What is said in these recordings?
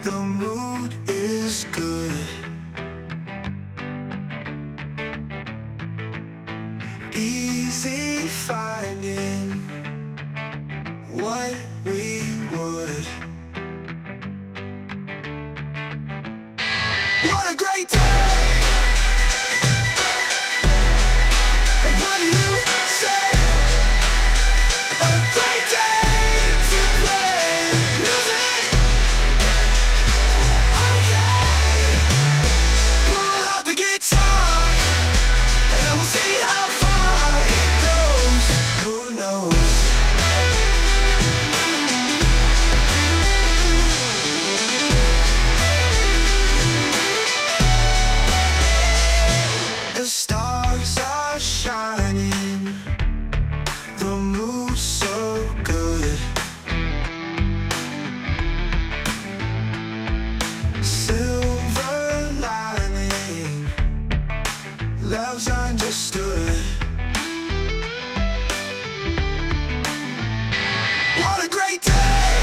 The mood is good. Easy finding what we would. What a great day! What do you say? A great day to play music. Okay, pull out the guitar and we'll see how far it goes. Who knows? The stars are shining, the mood's so good. Silver lining, love's understood. What a great day!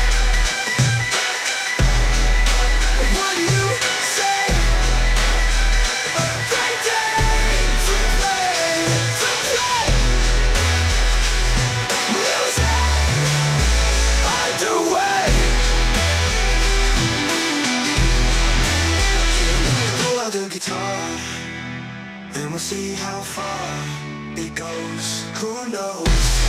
What do you say? A great day to play music underway. Pull out the guitar and we'll see how far it goes. Who knows?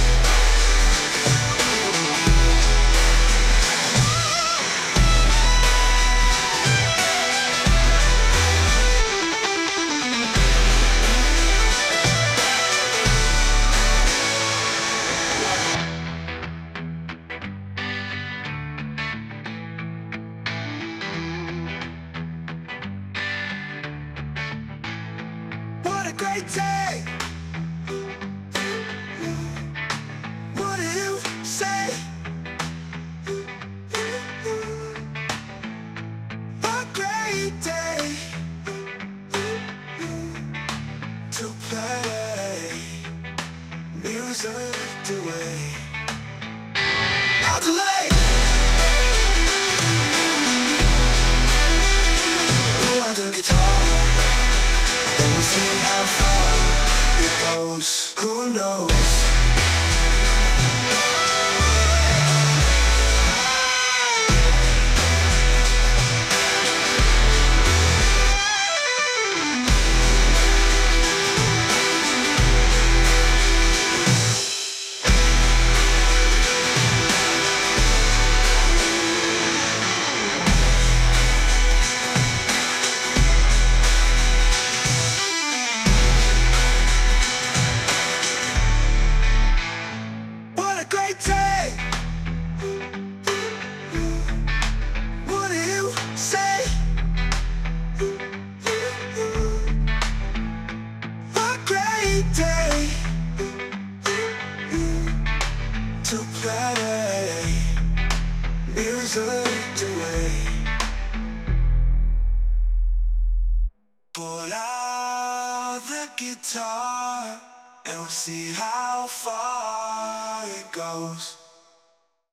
What a great day! What do you say? A great day to play music away. No delay! Pull out the guitar and we'll see how far it goes. Who knows? What a great day! What do you say? A great day to play music away. Pull out the guitar and we'll see how far it goes.